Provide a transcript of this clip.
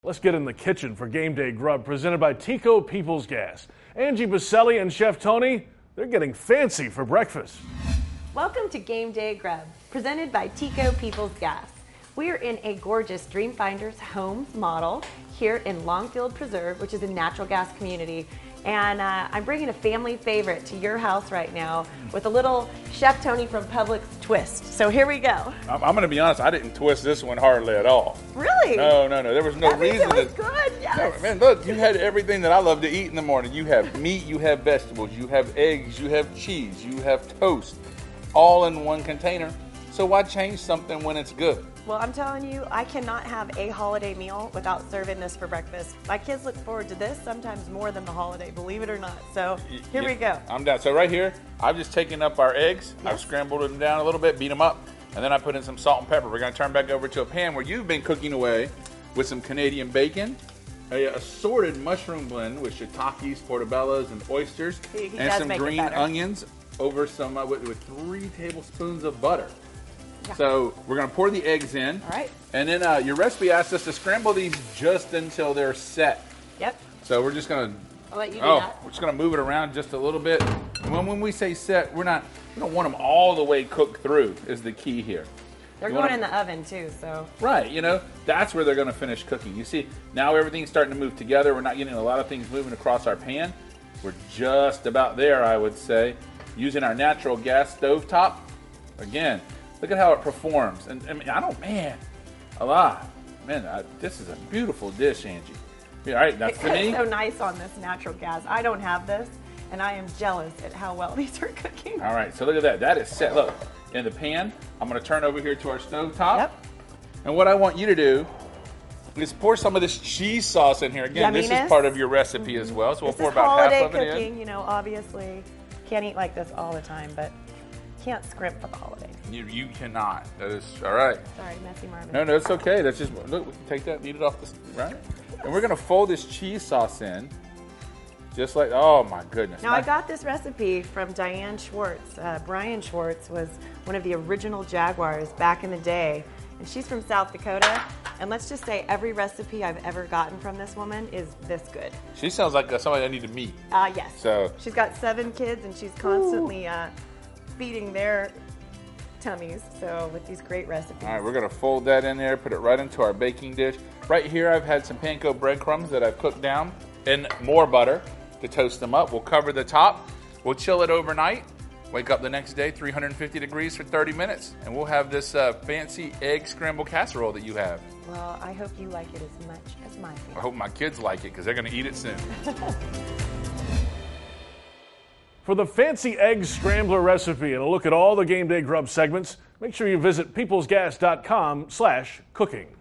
Let's get in the kitchen for Game Day Grub, presented by Tico People's Gas. Angie Baselli and Chef Tony, they're getting fancy for breakfast. Welcome to Game Day Grub, presented by Tico People's Gas. We are in a gorgeous Dreamfinders Homes model here in Longfield Preserve, which is a natural gas community. And I'm bringing a family favorite to your house right now with a little Chef Tony from Publix twist. So here we go. I'm going to be honest, I didn't twist this one hardly at all. Really? No. There was no reason. It was good, yes. No, man, look, you had everything that I love to eat in the morning. You have meat, you have vegetables, you have eggs, you have cheese, you have toast, all in one container. So why change something when it's good? Well, I'm telling you, I cannot have a holiday meal without serving this for breakfast. My kids look forward to this sometimes more than the holiday, believe it or not. So here we go. I'm done. So right here, I've just taken up our eggs. Yes. I've scrambled them down a little bit, beat them up, and then I put in some salt and pepper. We're going to turn back over to a pan where you've been cooking away with some Canadian bacon, a assorted mushroom blend with shiitakes, portobellos, and oysters, and some green onions over some with 3 tablespoons of butter. Yeah. So we're going to pour the eggs in. All right. And then your recipe asks us to scramble these just until they're set. Yep. So we're just going to. I'll let you do that. We're just going to move it around just a little bit. When we say set, we don't want them all the way cooked through. Is the key here. They're going in the oven too, so. Right. That's where they're going to finish cooking. You see, now everything's starting to move together. We're not getting a lot of things moving across our pan. We're just about there, I would say, using our natural gas stovetop. Again. Look at how it performs. And I mean, this is a beautiful dish, Angie. All right, that's for me. It's so nice on this natural gas. I don't have this, and I am jealous at how well these are cooking. All right, so look at that. That is set. Look, in the pan. I'm going to turn over here to our stove top. Yep. And what I want you to do is pour some of this cheese sauce in here. Again, This is part of your recipe as well. So we'll pour about half of it in. Holiday cooking, obviously. Can't eat like this all the time, but can't scrimp for the holiday. You cannot. That is all right. Sorry, messy Marvin. No, it's okay. That's just look. We can take that, eat it off the right, and we're gonna fold this cheese sauce in, just like. Oh my goodness! Now I got this recipe from Diane Schwartz. Brian Schwartz was one of the original Jaguars back in the day, and she's from South Dakota. And let's just say every recipe I've ever gotten from this woman is this good. She sounds like somebody I need to meet. Yes. So she's got 7 kids, and she's constantly feeding their tummies, so with these great recipes. All right, we're going to fold that in there, put it right into our baking dish. Right here, I've had some panko breadcrumbs that I've cooked down in more butter to toast them up. We'll cover the top. We'll chill it overnight. Wake up the next day, 350 degrees for 30 minutes, and we'll have this fancy egg scramble casserole that you have. Well, I hope you like it as much as my family. I hope my kids like it, because they're going to eat it soon. For the fancy egg scrambler recipe and a look at all the Game Day Grub segments, make sure you visit peoplesgas.com/cooking.